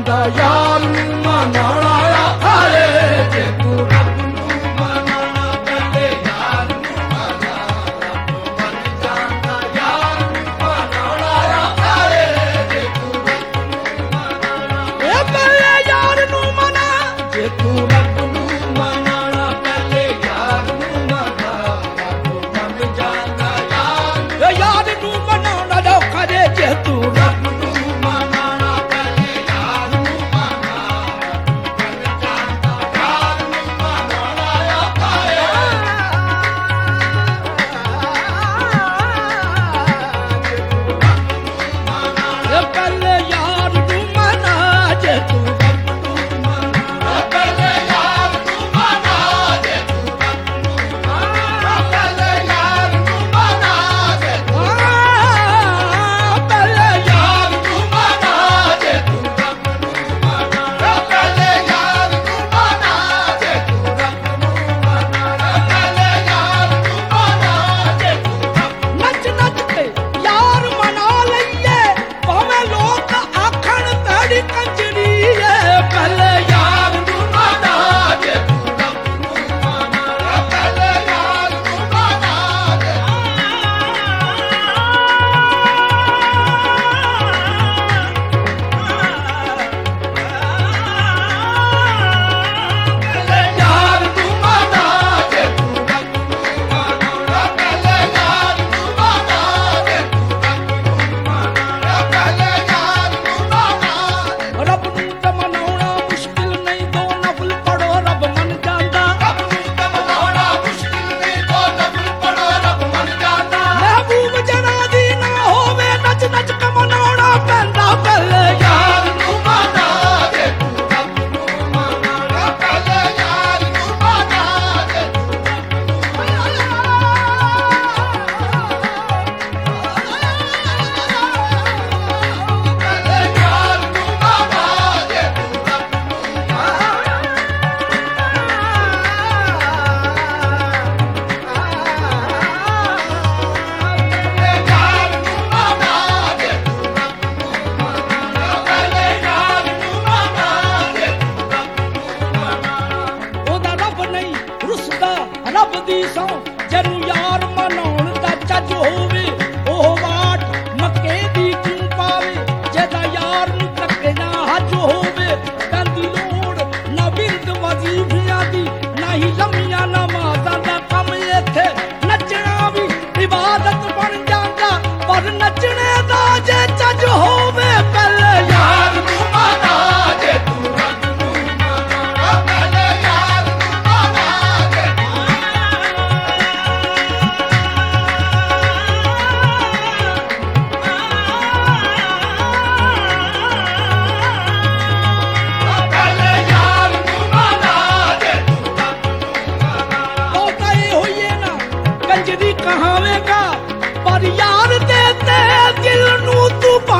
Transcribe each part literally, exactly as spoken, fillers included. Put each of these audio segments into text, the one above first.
ਜਾਂਦਾ ਯਾਰ ਨੂੰ ਮਨਾਉਣਾ ਆਖਾਏ ਜੇ ਤੂੰ ਰੱਬ ਨੂੰ ਮਨਾਉਣਾ ਪਹਿਲੇ ਯਾਰ ਨੂੰ ਮਨਾ ਰੱਬ ਮੰਨ ਜਾਂਦਾ ਯਾਰ ਨੂੰ ਮਨਾਉਣਾ ਆਖਾਏ ਜੇ ਤੂੰ ਰੱਬ ਨੂੰ ਮਨਾਉਣਾ ਇਹ ਪਹਿਲੇ ਯਾਰ ਨੂੰ ਮਨਾ ਜੇ ਤੂੰ ਰੱਬ ਨੂੰ ਮਨਾਉਣਾ ਪਹਿਲੇ ਯਾਰ ਨੂੰ ਮਨਾ ਰੱਬ ਮੰਨ ਜਾਂਦਾ ਯਾਰ ਇਹ ਯਾਰ ਨੂੰ ਮਨਾਉਣਾ ਔਖਾ ਜੇ ਜੇ ਤੂੰ ਰੱਬ ਨੂੰ ਮਨਾਉਣਾ ਪਹਿਲੇ ਯਾਰ ਨੂੰ ਮਨਾ ਰੱਬ ਮੰਨ ਜਾਂਦਾ ਯਾਰ ਨੂੰ ਮਨਾਉਣਾ ਔਖਾ ਏ ਇਹ ਪਹਿਲੇ ਯਾਰ ਨੂੰ ਮਨਾ ਜੇ ਤੂੰ ਰੱਬ ਨੂੰ ਮਨਾਉਣਾ ਪਹਿਲੇ ਯਾਰ ਨੂੰ ਮਨਾ ਜੇ ਤੂੰ ਰੱਬ ਨੂੰ ਮਨਾਉਣਾ ਪਹਿਲੇ ਯਾਰ ਨੂੰ ਮਨਾ ਜੇ ਤੂੰ ਪਹਿਲੇ ਯਾਰ ਨੂੰ ਮਨਾ ਜੇ ਤੂੰ ਰੱਬ ਨੂੰ ਮਨਾਉਣਾ ਪਹਿਲੇ ਯਾਰ ਨੂੰ ਮਨਾ ਜੇ ਤੂੰ ਰੱਬ ਨੂੰ ਮਨਾਉਣਾ ਪਹਿਲੇ ਯਾਰ ਨੂੰ ਮਨਾ ਜੇ ਤੂੰ ਰੱਬ ਨੱਚ ਨੱਚ ਕੇ ਯਾਰ ਮਨਾ ਲਈਏ ਭਾਵੇਂ ਲੋਕ ਆਖਣ ਤੇਰੀ ਕੰਜਰੀ ਏ ਪਹਿਲੇ ਯਾਰ ਨੂੰ ਮਨਾ ਜੇ ਤੂੰ ਰੱਬ ਨੂੰ ਮਨਾਉਣਾ ਪਹਿਲੇ ਯਾਰ ਨੂੰ ਮਨਾ ਜੇ ਪਹਿਲੇ ਯਾਰ ਨੂੰ ਮਨਾ ਜੇ ਤੂੰ ਰੱਬ ਨੂੰ ਮਨਾਉਣਾ ਪਹਿਲੇ ਯਾਰ ਨੂੰ ਮਨਾ ਜੇ ਤੂੰ ਰੱਬ ਨੂੰ ਮਨਾਉਣਾ ਪਹਿਲੇ ਯਾਰ ਨੂੰ ਮਨਾ ਰੱਬ ਨੂੰ ਤਾਂ ਮਨਾਉਣਾ ਮੁਸ਼ਕਿਲ ਨਹੀਂ ਦੋ ਨਫਲ ਪੜੋ ਰੱਬ ਮੰਨ ਜਾਂਦਾ ਰੱਬ ਨੂੰ ਤਾਂ ਮਨਾਉਣਾ ਮੁਸ਼ਕਿਲ ਨਹੀਂ ਦੋ ਨਫਲ ਪੜੋ ਰੱਬ ਮੰਨ ਜਾਂਦਾ ਮਹਿਬੂਬ ਜਨਾ ਦੀ ਨਾ ਹੋਵੇ ਨੱਚ ਨੱਚ ਕੇ ਮਨਾਉਣਾ ਪੈਂਦਾ ਪਹਿਲੇ ਯਾਰ ਨੂੰ ਮਨਾ ਜੇ ਤੂੰ ਰੱਬ ਨੂੰ ਮਨਾਉਣਾ ਪਹਿਲੇ ਯਾਰ ਨੂੰ ਮਨਾ ਜੇ ਤੂੰ ਰੱਬ ਨੂੰ ਮਨਾਉਣਾ ਪਹਿਲੇ ਯਾਰ ਨੂੰ ਮਨਾ ਜੇ ਤੂੰ ਰੱਬ ਨੂੰ ਉਹਦਾ ਰੱਬ ਨਹੀਂ ਰੁੱਸਦਾ ਰੱਬ ਦੀ ਸੌਂ ਜਿਹਨੂੰ ਯਾਰ ਮਨਾਉਣ ਦਾ ਚੱਜ ਹੋਵੇ ਉਹ ਵਾਟ ਮੱਕੇ ਦੀ ਕਿਉਂ ਪਾਵੇ ਜਿਹਦਾ ਯਾਰ ਨੂੰ ਧੱਕੇ ਨਾ ਹੱਜ ਹੋਵੇ ਪੈਂਦੀ ਲੋੜ ਨਾ ਬਿਰਦ ਵਜ਼ੀਫਿਆਂ ਦੀ ਨਾ ਹੀ ਲੰਮੀਆਂ ਨਮਾਜ਼ਾਂ ਦਾ ਕੰਮ ਇੱਥੇ ਨੱਚਣਾ ਵੀ ਇਬਾਦਤ ਬਣ ਜਾਂਦਾ ਪਰ ਨੱਚਣੇ ਦਾ ਜੇ ਚੱਜ ਹੋਵੇ ਪਹਿਲੇ ਯਾਰ ਨੂੰ ਮਨਾ ਜੇ ਤੂੰ ਰੱਬ ਨੂੰ ਮਨਾਉਣਾ ਪਹਿਲੇ ਯਾਰ ਨੂੰ ਮਨਾ ਜੇ ਪਹਿਲੇ ਯਾਰ ਨੂੰ ਮਨਾ ਜੇ ਤੂੰ ਰੱਬ ਨੂੰ ਮਨਾਉਣਾ ਬਹੁਤਾ ਇਹ ਹੋਈਏ ਨਾ ਕੰਜਰੀ ਕਹਾਵੇਂਗਾ ਪਰ ਯਾਰ ਦੇ ਤੇ ਦਿਲ ਨੂੰ ਤੂੰ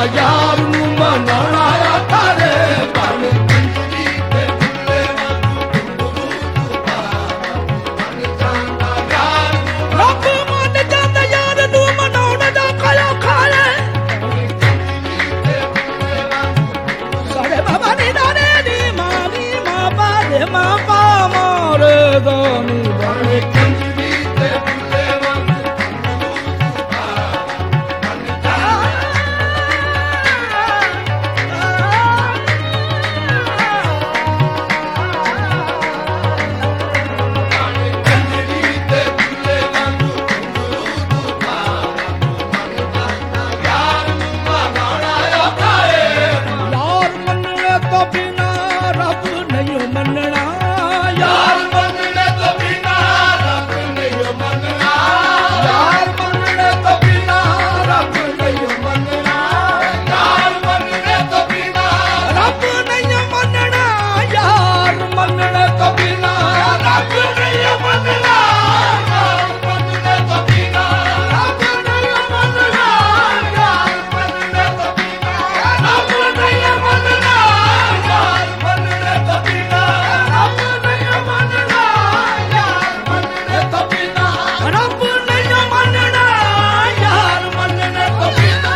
ਯਾਰ ਨੂੰ ਮਨਾਉਣਾ ਆਖਾਰੇ ਬਣ ਕੰਜਰੀ ਤੇ ਬੁੱਲੇ ਵਾਂਗੂ ਗੁਰੂ ਤੂੰ ਪਾਵਾ ਮਨ ਜਾਂਦਾ ਯਾਰ ਰੱਬ ਮੰਨ ਜਾਂਦਾ ਯਾਰ ਨੂੰ ਮਨਾਉਣ ਦਾ ਕਾਇਆ ਖਾਲੇ ਸਾਡੇ ਬਾਬਾ ਨੀ ਦਾਨੇ ਦੀ ਮਾਂ ਨੀ ਮਾਂ ਪਾ ਦੇ ਮਾਂ ਪਾ ਮਾਰੇ ਦਾਨੀ ਬਣ ਕੰਜਰੀ ਤੇ ਬੁੱਲੇ ਵਾਂਗੂ ਗੁਰੂ ਤੂੰ ਪਾਵਾ ਮਨ ਜਾਂਦਾ ਕੰਜਰੀ ਤੇ ਬੁੱਲੇ ਵਾਂਗੂ ਗੁਰੂ ਤੂੰ ਪਾਵਾ ਮਨ ਜਾਂਦਾ ਯਾਰ ਨੂੰ ਮਨਾਉਣਾ ਆਖਾਰੇ ਯਾਰ ਮੰਨਣੇ ਤੋਂ ਬਿਨਾ ਰੱਬ ਨਹੀਂ ਮੰਨਣਾ ਯਾਰ ਯਾਰ ਮੰਨਣੇ ਤੋਂ ਬਿਨਾ ਰੱਬ ਨਹੀਂ ਮੰਨਣਾ ਯਾਰ ਮੰਨਣੇ ਤੋਂ ਬਿਨਾ ਰੱਬ ਨਹੀਂ ਮੰਨਣਾ ਯਾਰ ਮੰਨਣੇ ਤੋਂ ਬਿਨਾ ਰੱਬ ਨਹੀਂ ਮੰਨਣਾ ਯਾਰ ਮੰਨਣੇ ਤੋਂ ਬਿਨਾ ਰੱਬ ਨਹੀਂ ਮੰਨਣਾ ਯਾਰ ਮੰਨਣੇ ਤੋਂ ਬਿਨਾ ਰੱਬ ਨਹੀਂ ਮੰਨਣਾ ਯਾਰ ਮੰਨਣੇ ਤੋਂ ਬਿਨਾ ਰੱਬ ਨਹੀਂ ਮੰਨਣਾ ਯਾਰ ਮੰਨਣੇ ਤੋਂ ਬਿਨਾ ਰੱਬ ਨਹੀਂ ਮੰਨਣਾ ਯਾਰ ਮੰਨਣੇ ਤੋਂ ਬਿਨਾ ਰੱਬ ਨਹੀਂ ਮੰਨਣਾ ਯਾਰ ਮੰਨਣੇ ਤੋਂ ਬਿਨਾ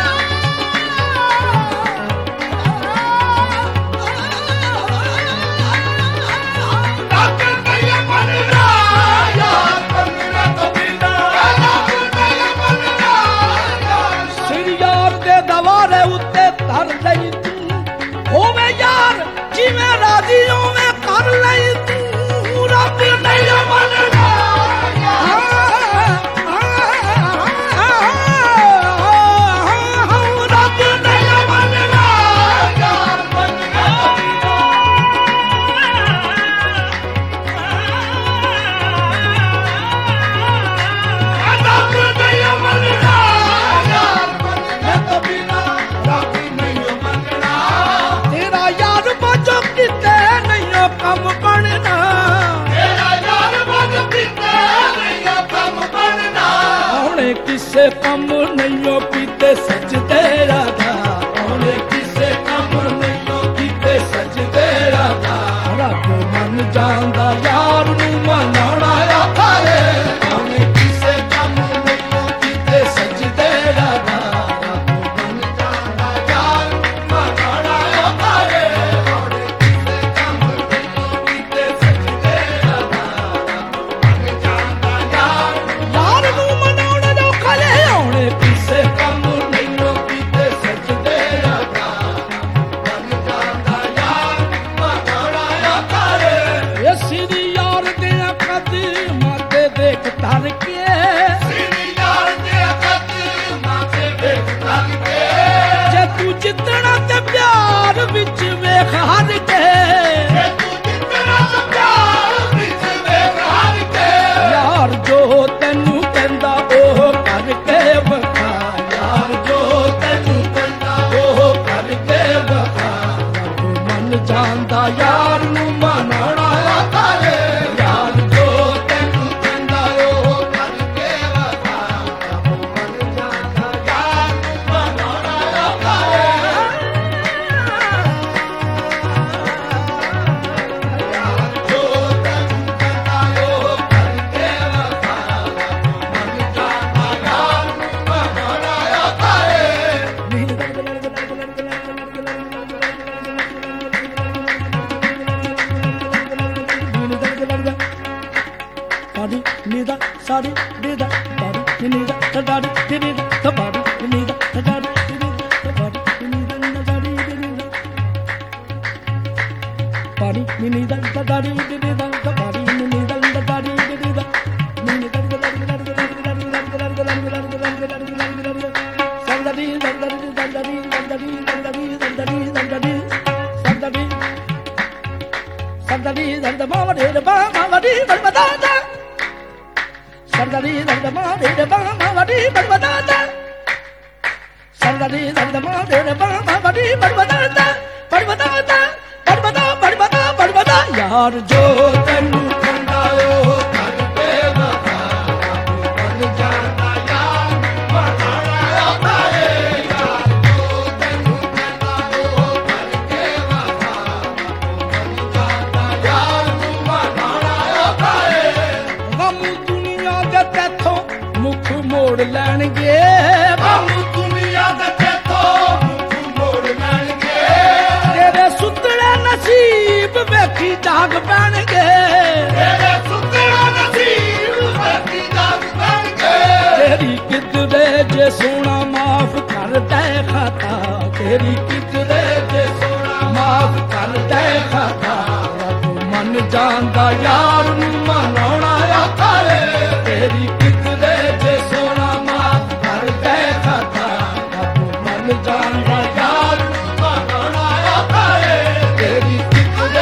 ਰੱਬ ਨਹੀਂ ਮੰਨਣਾ ਯਾਰ ਮੰਨਣੇ ਤੋਂ ਬਿਨਾ ਰੱਬ ਨਹੀਂ ਮੰਨਣਾ ਯਾਰ ਸਿਰ ਯਾਰ ਦੇ ਦਵਾਰੇ ਉੱਤੇ ਧਰ ਲਈ ਤੂੰ ਹੋਵੇ ਯਾਰ ਜਿਵੇਂ ਰਾਜ਼ੀ ਹੋਵੇ ਕਰ ਲਈ ਤੂੰ ਰੱਬ ਨਹੀਂ ਮੰਨਣਾ ਰੱਬ ਨਹੀਂ ਮੰਨਣਾ ਯਾਰ ਮੰਨਣੇ ਤੋਂ ਬਿਨਾ ਰੱਬ ਨਹੀਂ ਮੰਨਣਾ ਯਾਰ ਮੰਨਣੇ ਤੋਂ ਬਿਨਾ ਰੱਬ ਨਹੀਂ ਮੰਨਣਾ ਤੇਰਾ ਯਾਰ ਬਾਝੋਂ ਕਿਤੇ ਨਹੀਂ ਕੰਮ ਬਣਨਾ ਤੇਰਾ ਯਾਰ ਮਨ ਕਿਤੇ ਨਹੀਂ ਕੰਮ ਬਣਨਾ ਉਹਨੇ ਕਿਸੇ ਕੰਮ ਨਹੀਂ ਪੀਤੇ ਸਜਦੇ ਰਾਧਾ ਉਹਨੇ ਕਿਸੇ ਕੰਮ ਨਹੀਂ ਕੀਤੇ ਸਜਦੇ ਰਾਧਾ ਰੱਬ ਮੰਨ ਜਾਂਦਾ ਯਾਰ ਨੂੰ ਮਨਾਉਣਾ ਆਖਾਰੇ ਉਹਨੇ ਕਿਸੇ ਕੰਮ ਨਹੀਂ ਕੀਤੇ ਸਜਦੇ ਰਾਧਾ ਰੱਬ ਮੰਨ ਜਾਂਦਾ ਯਾਰ ਮਨਾਉਣਾ ਆਖਾਰੇ ਉਹਨੇ ਕਿਸੇ ਕੰਮ ਨਹੀਂ ਕੀਤੇ ਸਜਦੇ ਰਾਧਾ ਰੱਬ ਮੰਨ ਜਾਂਦਾ ਯਾਰ ਯਾਰ ਨੂੰ ਮਨਾਉਣ ਦਾ ਖਲੇ ਆਉਣੇ ਕਿਸੇ ਕੰਮ ਨਹੀਂ ਕੀਤੇ ਸਜਦੇ ਰਾਧਾ ਰੱਬ ਮੰਨ ਜਾਂਦਾ ਯਾਰ ਮਨਾਉਣਾ ਆਖਾਰੇ ਇਸੇ ਦੀ ਯਾਰ ਦੇ ਕਦਮਾਂ ਤੇ ਦੇਖ ਧਰ ਕੇ ਸਿਰੀ ਯਾਰ ਦੇ ਕਦ ਮਾਥੇ ਵੇਖ ਤੱਕ ਕੇ ਜੇ ਤੂੰ ਜਿੱਤਣਾ ਤੇ ਪਿਆਰ ਵਿੱਚ ਵੇਖ ਹਰ ਕੇ ਜੇ ਤੂੰ ਜਿੱਤਣਾ ਤਾਂ ਪਿਆਰ ਵਿੱਚ ਵੇਖ ਹਰ ਕੇ ਯਾਰ ਜੋ ਤੈਨੂੰ ਕਹਿੰਦਾ ਉਹ ਕਰਕੇ ਵਖਾ ਯਾਰ ਜੋ ਤੈਨੂੰ ਕਹਿੰਦਾ ਉਹ ਕਰਕੇ ਵਖਾ ਰੱਬ ਮੰਨ ਜਾਂਦਾ ਯਾਰ ਨੂੰ ਮਨਾਉਣਾ ਆਖਾਰੇ ਯਾਰ ਜੋ ਤੈਨੂੰ ਕਹਿੰਦਾ ਉਹ ਕਰਕੇ ਵਖਾ ਰੱਬ ਮੰਨ ਜਾਂਦਾ ਯਾਰ ਮਨਾਉਣਾ ਆਖਾਰੇ ਜੋ ਤੈਨੂੰ ਕਹਿੰਦਾ ਉਹ ਕਰਕੇ ਵਖਾ ਰੱਬ ਮੰਨ ਜਾਂਦਾ ਯਾਰ ਮਨਾਉਣਾ ਆਖਾਰੇ Body, nida, sadi, dida, body, nida, the daddy, dida, the body, nida, the daddy, dida, the body, nida, the daddy, dida. Body, nida, the daddy, dida, the body, nida, the daddy, dida. Nida, the daddy, the daddy, the daddy, the daddy, the daddy, the daddy, the daddy, the daddy, the daddy, the daddy. Sandadi, sandadi, sandadi, sandadi, sandadi, sandadi, sandadi, sandadi. Sandadi, sandadi, mama, dida, mama, dida, mama, dida. Sardari Sardama Deda Bama Vadi Badbadata Sardari Sardama Deda Bama Vadi Badbadata Badbadata Badbada Badbada Badbada Yaar jo tenu ਕੰਡਾਇਓ ਕਰਕੇ ਵਖਾ ਰੱਬ ਬਣ ਜਾਂਦਾ ਯਾਰ ਮਨਾਉਣਾ ਆਖਾਰੇ ਯਾਰ ਜੋ ਤੈਨੂੰ ਮੋੜ ਲੈਣਗੇ ਸਾਨੂੰ ਦੁਨੀਆ ਦੇ ਤੇਥੋਂ ਮੁੱਖ ਮੋੜ ਲੈਣਗੇ ਤੇਰੇ ਸੁੱਤਣੇ ਨਸੀਬ ਵੇਖੀ ਜਾਗ ਪੈਣਗੇ ਤੇਰੇ ਸੁੱਤਣਾ ਨਸੀਬ ਵੇਖੀ ਜਾਗ ਪੈਣਗੇ ਤੇਰੀ ਕਿਧਰੇ ਜੇ ਸੋਨਾ ਮਾਫ ਕਰ ਦੇ ਖਤਾ ਤੇਰੀ ਕਿਧਰੇ ਜੇ ਸੋਨਾ ਮਾਫ ਕਰ ਦੇ ਖਤਾ ਰੱਬ ਮਨ ਜਾਣਦਾ ਯਾਰ ਨੂੰ ਮਨਾਉਣਾ ਆਖਾ ਏ ਤੇਰੀ ਕਿਧਰੇ ਜੇ ਸੋਨਾ ਮਾਫ ਕਰ ਦੇ ਖਤਾ ਰੱਬ ਮਨ ਜਾਣਦਾ ਯਾਰ ਨੂੰ ਮਨਾਉਣਾ ਆਖਾ ਏ ਤੇਰੀ ਕਿਧਰੇ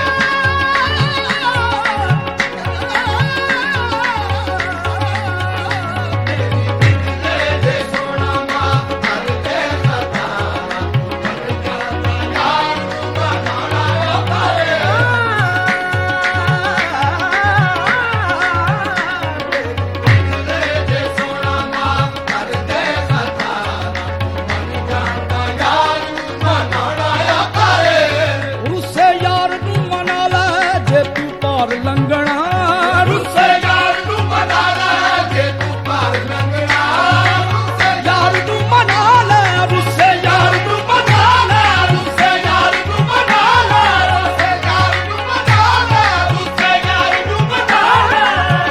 ਰੁੱਸੇ ਯਾਰ ਨੂੰ ਮਨਾ ਲੈ ਜੇ ਤੂੰ ਪਾਰ ਲੰਘਣਾ ਰੁੱਸੇ ਯਾਰ ਨੂੰ ਮਨਾ ਲੈ ਜੇ ਤੂੰ ਪਾਰ ਲੰਘਣਾ ਰੁੱਸੇ ਯਾਰ ਨੂੰ ਮਨਾ ਲੈ ਰੁੱਸੇ ਯਾਰ ਨੂੰ ਮਨਾ ਲੈ ਰੁੱਸੇ ਯਾਰ ਨੂੰ ਮਨਾ ਲੈ ਰੁੱਸੇ ਯਾਰ ਨੂੰ ਮਨਾ ਲੈ ਰੁੱਸੇ ਯਾਰ ਨੂੰ ਮਨਾ ਲੈ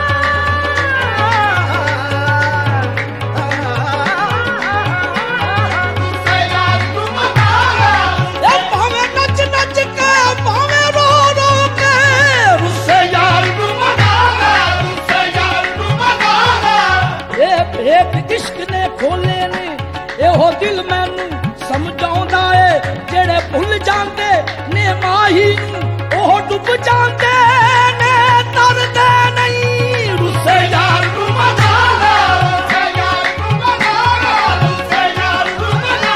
ਰੁੱਸੇ ਯਾਰ ਨੂੰ ਮਨਾ ਲੈ ਇਹ ਭਾਵੇਂ ਨੱਚ ਨੱਚ ਕੇ ਭਾਵੇਂ ਰੋ ਰੋ ਕੇ ਰੁੱਸੇ ਯਾਰ ਨੂੰ ਮਨਾ ਲੈ ਰੁੱਸੇ ਯਾਰ ਨੂੰ ਮਨਾ ਲੈ ਇਹ ਭੇਤ ਇਸ਼ਕ ਨੇ ਖੋਲੇ ਨੇ ਇਹੋ ਦਿਲ ਮੈਨੂੰ ਸਮਝਾਉਂਦਾ ਏ ਜਿਹੜੇ ਭੁੱਲ ਜਾਂਦੇ ਨੇ ਮਾਹੀ ਨੂੰ ਉਹ ਡੁੱਬ ਜਾਂਦੇ ਨੇ ਤਰਦੇ ਨਹੀਂ ਰੁੱਸੇ ਯਾਰ ਨੂੰ ਮਨਾ ਲੈ ਰੁੱਸੇ ਯਾਰ ਨੂੰ ਮਨਾ ਲੈ ਰੁੱਸੇ ਯਾਰ ਨੂੰ ਮਨਾ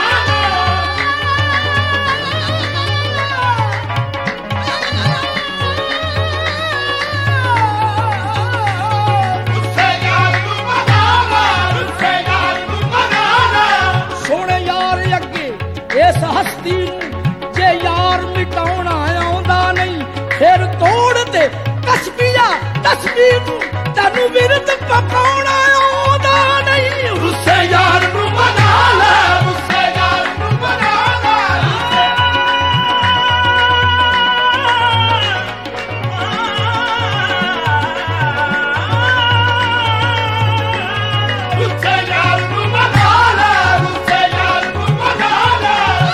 ਰੁੱਸੇ ਯਾਰ ਨੂੰ ਮਨਾ ਲੈ ਰੁੱਸੇ ਯਾਰ ਨੂੰ ਮਨਾ ਲੈ ਸੋਹਣੇ ਯਾਰ ਅੱਗੇ ਇਸ ਹਸਤੀ ਨੂੰ ਜੇ ਯਾਰ ਮਿਟਾਉਣਾ ਆਉਂਦਾ ਨਹੀਂ ਫਿਰ ਤੋੜ ਦੇ ਕਸਬੀਆ ਤਸਬੀਹ ਨੂੰ ਤੈਨੂੰ ਵਿਰਦ ਪਕਾਉਣਾ ਆਉਂਦਾ ਨਹੀਂ ਰੁੱਸੇ ਯਾਰ ਨੂੰ ਮਨਾ ਲੈ ਰੁੱਸੇ ਯਾਰ ਨੂੰ ਮਨਾ ਲੈ ਰੁੱਸੇ ਯਾਰ ਨੂੰ ਮਨਾ ਲੈ ਰੁੱਸੇ ਯਾਰ ਨੂੰ ਮਨਾ ਲੈ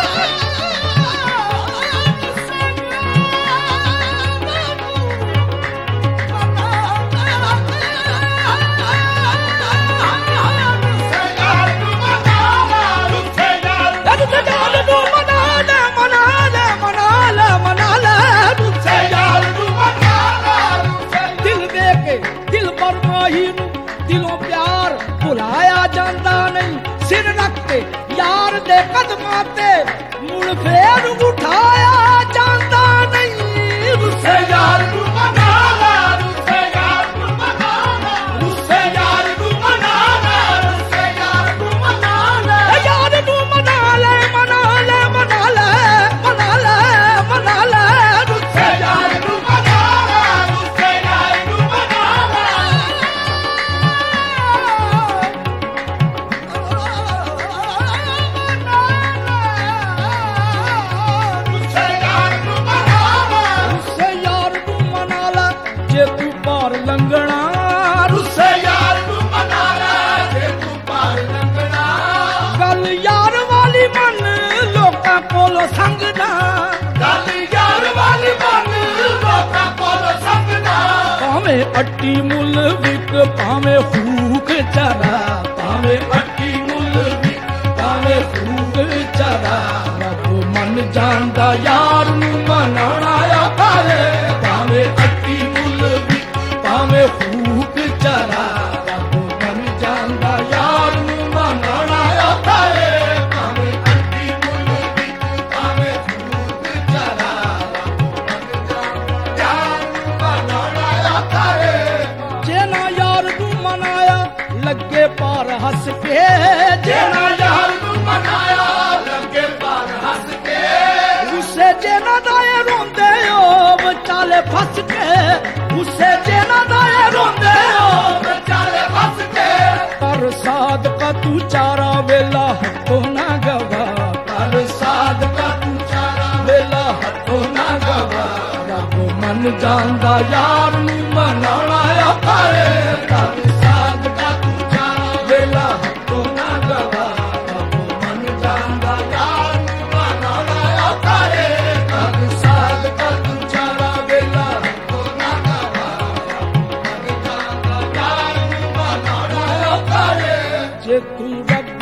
ਰੁੱਸੇ ਯਾਰ ਨੂੰ ਮਨਾ ਲੈ ਰੁੱਸੇ ਯਾਰ ਤੈਨੂੰ ਤੇ ਜਾਨ ਨੂੰ ਮਨਾ ਲੈ ਮਨਾ ਲੈ ਮਨਾ ਲੈ ਮਨਾ ਲੈ ਰੁੱਸੇ ਯਾਰ ਨੂੰ ਮਨਾ ਲੈ ਰੁੱਸੇ ਦਿਲ ਦੇ ਕੇ ਦਿਲ ਬਰਮਾਹੀ ਨੂੰ ਦਿਲੋਂ ਪਿਆਰ ਭੁਲਾਇਆ ਜਾਂਦਾ ਨਹੀਂ ਸਿਰ ਰੱਖ ਕੇ ਯਾਰ ਦੇ ਕਦਮਾਂ ਤੇ ਮੁੜ ਫੇਰ ਉਠਾਇਆ ਜਾਂਦਾ ਨਹੀਂ ਰੁੱਸੇ ਯਾਰ ਨੂੰ ਮਨਾ ਲੈ ਰੁੱਸੇ ਯਾਰ ਨੂੰ ਮਨਾ ਲੈ ਰੁੱਸੇ ਯਾਰ ਨੂੰ ਮਨਾ ਲੈ ਰੁੱਸੇ ਯਾਰ ਨੂੰ ਮਨਾ ਲੈ ਯਾਰ ਨੂੰ ਮਨਾ ਲੈ ਮਨਾ ਲੈ ਮਨਾ ਲੈ ਮਨਾ ਲੈ ਮਨਾ ਲੈ ਰੁੱਸੇ ਯਾਰ ਨੂੰ ਮਨਾ ਲੈ ਰੁੱਸੇ ਯਾਰ ਨੂੰ ਮਨਾ ਲੈ ਰੁੱਸੇ ਯਾਰ ਨੂੰ ਮਨਾ ਲੈ ਰੁੱਸੇ ਯਾਰ ਨੂੰ ਮਨਾ ਲੈ ਜੇ ਤੂੰ ਪਾਰ ਲੰਘਣਾ ਰੁੱਸੇ ਯਾਰ ਨੂੰ ਮਨਾ ਲੈ ਜੇ ਤੂੰ ਪਾਰ ਲੰਘਣਾ ਗੱਲ ਯਾਰ ਵਾਲੀ ਮੰਨ ਲੋਕਾਂ ਕੋਲੋਂ ਸੰਗਣਾ ਗੱਲ ਯਾਰ ਵਾਲੀ ਮੰਨ ਲੋਕਾਂ ਕੋਲ ਸੰਗਣਾ ਭਾਵੇਂ ਅੱਟੀ ਮੁੱਲ ਵਿਕ ਭਾਵੇਂ ਹੂਕ ਚਰਾ ਭਾਵੇਂ ਅੱਟੀ ਮੁੱਲ ਵਿਕ ਭਾਵੇਂ ਹੂਕ ਚਰਾ ਰੱਬ ਮਨ ਜਾਣਦਾ ਯਾਰ ਨੂੰ ਮਨਾਉਣਾ ਆਖਾ ਏ ਭਾਵੇਂ ਅੱਟੀ ਮੁੱਲ ਵਿਕ ਭਾਵੇਂ ਹੂਕ ਚਰਾ ਰੱਬ ਮਨ ਜਾਣਦਾ ਯਾਰ ਨੂੰ ਮਨਾਉਣਾ ਆਖਾ ਏ ਭਾਵੇਂ ਅੱਟੀ ਮੁੱਲ ਵਿਕ ਭਾਵੇਂ ਹੂਕ ਚਰਾ ਯਾਰ ਨੂੰ ਮਨਾਉਣਾ ਆਖਾ ਏ ਜੇ ਨਾ ਯਾਰ ਨੂੰ ਮਨਾਇਆ ਲੱਗੇ ਪਾਰ ਹੱਸ ਕੇ ਜੇ ਜਿਹੜਾ ਯਾਰ ਨੂੰ ਮਨਾਇਆ ਲੱਗੇ ਪਾਰ ਹੱਸ ਕੇ ਉਸੇ ਜੇ ਨਾ ਦਾਏ ਰੋਂਦੇ ਹੋ ਵਿਚਾਲੇ ਫਸ ਕੇ ਉਸੇ ਜੇ ਨਾ ਦਾਏ ਰੋਂਦੇ ਹੋ ਵਿਚਾਲੇ ਫਸ ਕੇ ਪਰ ਜਾਂਦਾ ਯਾਰ ਨੂੰ ਮਨਾਉਣਾ ਔਖਾ ਏ ਕਰ ਸਾਧ ਦਾ ਤੂੰ ਚਾਰਾ ਵੇਲਾ ਹੱਥੋਂ ਨਾ ਗਵਾ ਰੱਬ ਮੰਨ ਜਾਂਦਾ ਯਾਰ ਨੂੰ ਮਨਾਉਣਾ ਔਖਾ ਏ ਕਰ ਸਾਧ ਦਾ ਤੂੰ ਚਾਰਾ ਵੇਲਾ ਹੱਥੋਂ ਨਾ ਗਵਾ ਰੱਬ ਮੰਨ ਜਾਂਦਾ ਯਾਰ ਨੂੰ ਮਨਾਉਣਾ ਔਖਾ ਏ ਜੇ ਤੂੰ ਰੱਬ